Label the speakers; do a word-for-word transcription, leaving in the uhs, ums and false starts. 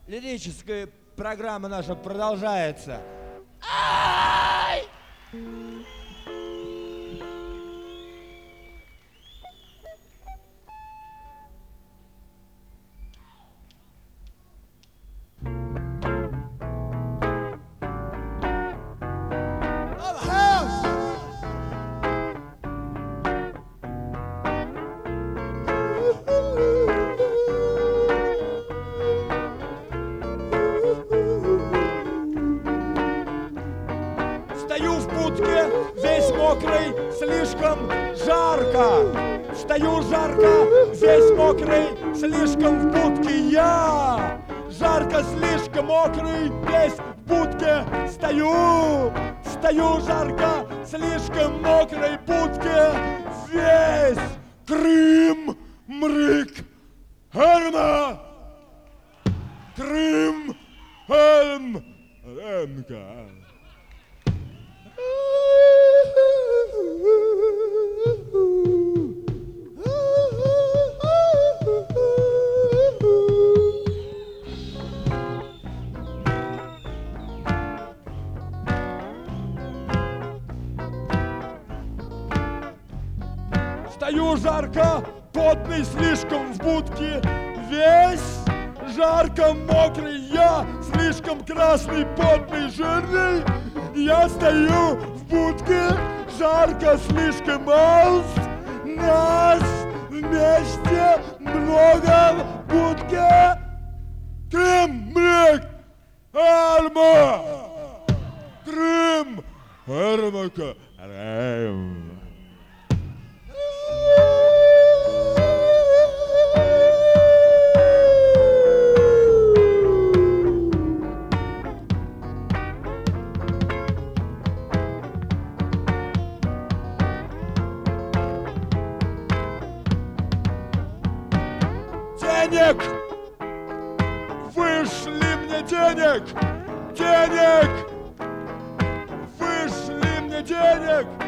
Speaker 1: Лирическая программа наша продолжается. Ай! Стою в будке, весь мокрый, слишком жарко. Стою жарко, весь мокрый, слишком в будке я. Жарко, слишком мокрый, весь в будке стою. Стою жарко, слишком мокрой будке весь. Крым, мрык, Эльма. Крым, Эльм, Ремка. Стою жарко, потный слишком в будке, весь жарко мокрый я, слишком красный, потный, жирный. Я стою в будке, жарко, слишком мало, нас вместе много в будке. Крым, мрик, Альма, Крым, Эрмака, Рэм. Денег! Вышли мне денег! Денег! Вышли мне денег!